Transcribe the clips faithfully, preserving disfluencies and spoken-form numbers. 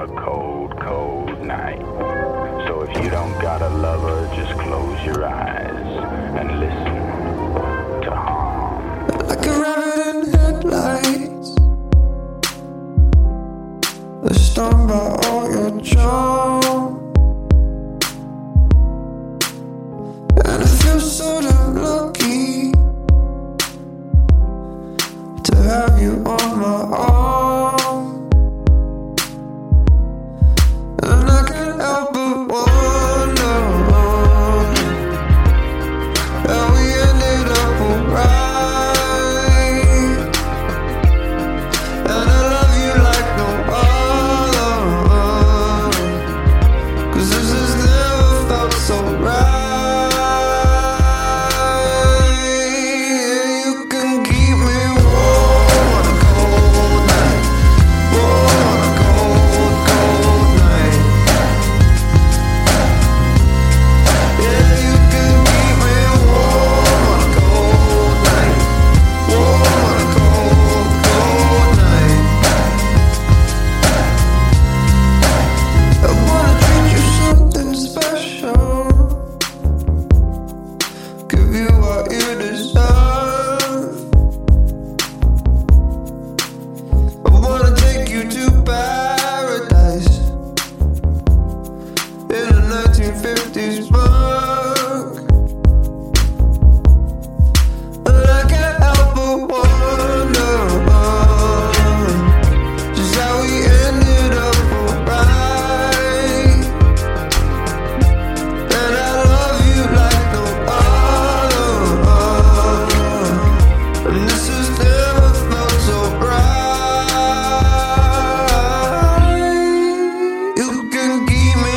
cold, cold night. So if you don't got a lover, just close your eyes and listen to harm. Like a rabbit in headlights, they're stung by all your charm. And I feel so damn lucky to have you on my arm. And I can't help but wonder how we ended up alright. And I love you like no other, 'cause this has never felt so right. fifties mug. And I can't help but wonder just how we ended up alright. And I love you like no other, and this has never felt so right. You can keep me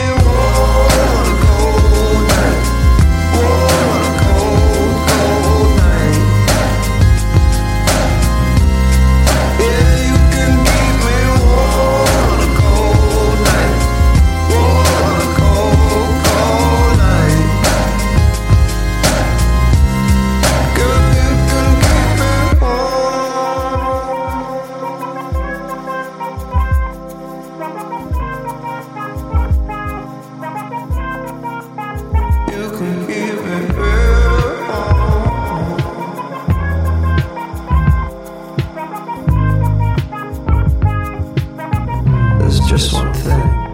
just one thing.